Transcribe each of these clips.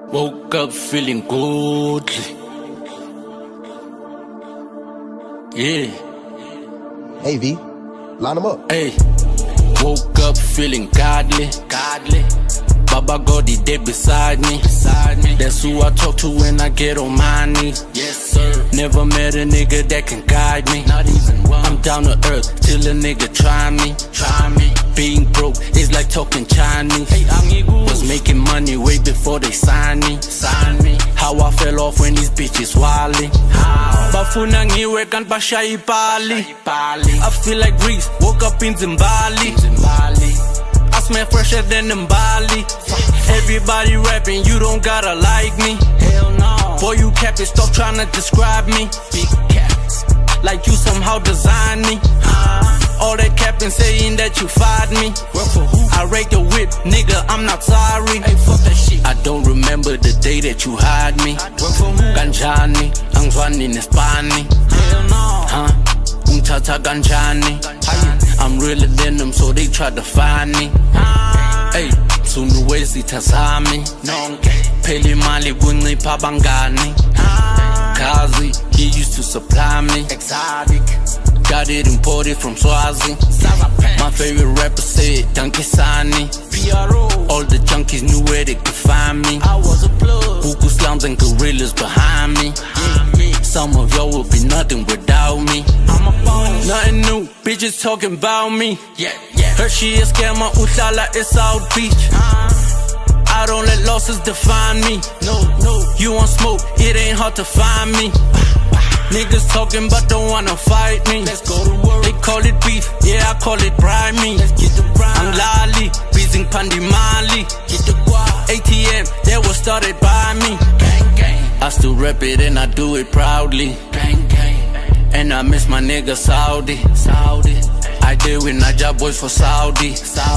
Woke up feeling good. Yeah. Hey V, line them up. Hey. Woke up feeling godly. Baba God, he dead beside me. That's who I talk to when I get on my knees. Yes, sir. Never met a nigga that can guide me. Not even one. I'm down to earth till a nigga try me. Being broke is like talking Chinese. Hey, was making money way before they signed me. How I fell off when these bitches wildin'. Bafuna ngiwe kanti bashaya ipali. I feel like Reese, woke up in Zimbabwe. I smell fresher than Mbali. Everybody rapping, you don't gotta like me. Hell no. Boy, you capping, stop trying to describe me. Big caps, like you somehow designed me. All that capping saying that you fired me. Work for who? I rake the whip, nigga, I'm not sorry. Hey, fuck that shit. I don't remember the day that you hired me. Work for who? Ganjani, angzwani nespani. Hell no. Tata ganjani. I'm realer than them, so they tried to find me. Hey, sunuwezi tazami. Peli mali kuncipha bangani. Kazi, he used to supply me. Exotic. Got it imported from Swazi. My favorite rapper said Donkey Sani. All the junkies knew where they could find me. I was a plug. Buku slums and gorillas behind me. Some of y'all would be nothing without me. I'm a boss. Nothing new, bitches talking about me. Heard she a scammer, uhlala is South Beach. I don't let losses define me. No, you want smoke, it ain't hard to find me. Niggas talking but don't wanna fight me. Let's go to work. They call it beef, yeah, I call it brimy. Let's get the brine. I'm Lali, beating Pandi Mali. Get the guap. ATM, that was started by me. Gang, gang. I still rap it and I do it proudly. Gang, gang. And I miss my nigga Saudi. I did with Naja boys for Saudi.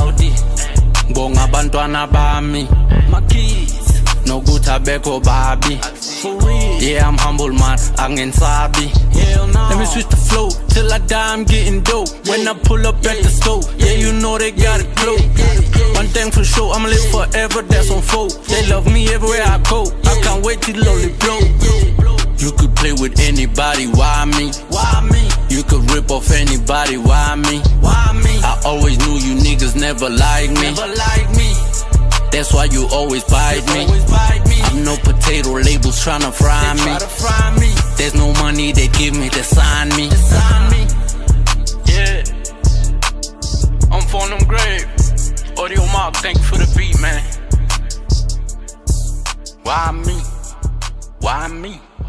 Bonga bantwana bami. My kids. No good tobacco, baby. For real. Yeah, I'm humble, man. Angensabi. Hell no. Let me switch the flow. Till I die, I'm getting dope. When I pull up at the stove, yeah, you know they got it close. One thing for sure, I'ma live forever, that's on folk. They love me everywhere I go. I can't wait till lowly blow. You could play with anybody, why me? You could rip off anybody, why me? I always knew you niggas never liked me. That's why you always bite me. I'm no potato labels tryna fry me. There's no money they give me to sign me. Yeah, I'm from them grave. Audio Mark, thank you for the beat, man. Why me?